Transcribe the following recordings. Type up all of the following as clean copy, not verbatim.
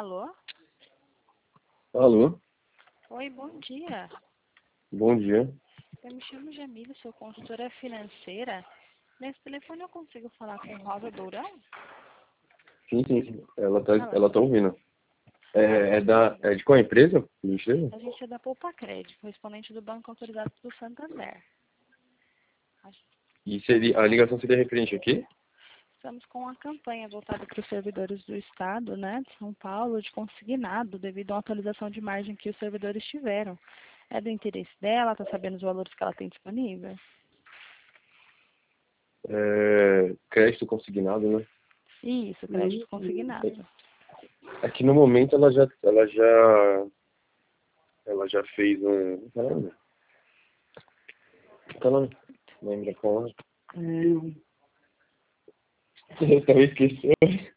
Alô? Alô, Oi, bom dia. bom dia. Eu me chamo Jamila, sou consultora financeira. Nesse telefone eu consigo falar com Rosa Dourão? Sim. Ela Ela, tá ouvindo. ela tá me ouvindo. É de qual empresa? Mentira? A gente é da Poupa Crédito, correspondente do Banco Autorizado do Santander. E a ligação seria referente aqui? Estamos com uma campanha voltada para os servidores do Estado, né, de São Paulo, de consignado, devido a uma atualização de margem que os servidores tiveram. É do interesse dela? Está sabendo os valores que ela tem disponível? Crédito consignado, né? Isso, crédito consignado. Aqui no momento ela já fez um. Caramba. Caramba. Lembra qual? Eu também esqueci.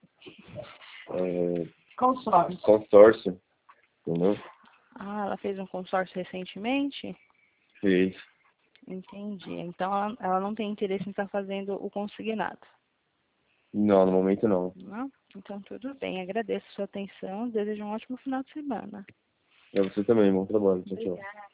Consórcio. Entendeu? Ah, ela fez um consórcio recentemente? Fez. Entendi. Então ela não tem interesse em estar fazendo o consignado, Não, no momento não. não? Então tudo bem. Agradeço a sua atenção. Desejo um ótimo final de semana. É você também, bom trabalho. Tchau, tchau. Obrigada.